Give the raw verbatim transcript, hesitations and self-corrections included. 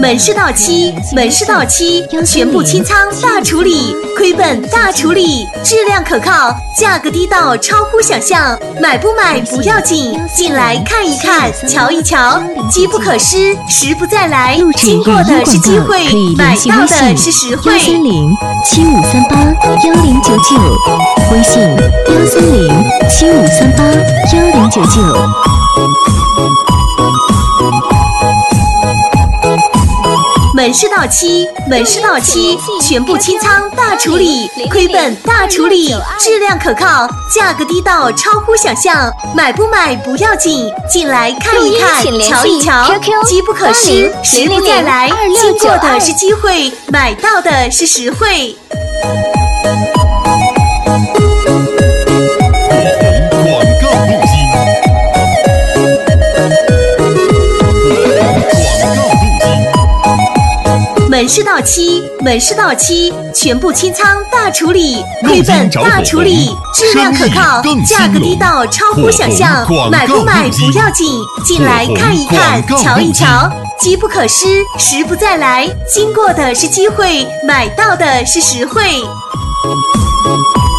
门市到期，门市到期，全部清仓大处理，亏本大处理，质量可靠，价格低到超乎想象，买不买不要紧，进来看一看，瞧一瞧，机不可失，时不再来，经过的是机会，买到的是实惠。 幺三零七五三八幺零九九，微信幺三零七五三八幺零九九。 门市到期，门市到期，全部清仓大处理，亏本大处理，质量可靠，价格低到超乎想象，买不买不要紧，进来看一看，瞧一瞧，机不可失，时不再来，经过的是机会，买到的是实惠。门市到期，门市到期，全部清仓大处理，亏本大处理，质量可靠，价格低到超乎想象，买不买不要紧，进来看一看，瞧一瞧，机不可失，时不再来，经过的是机会，买到的是实惠。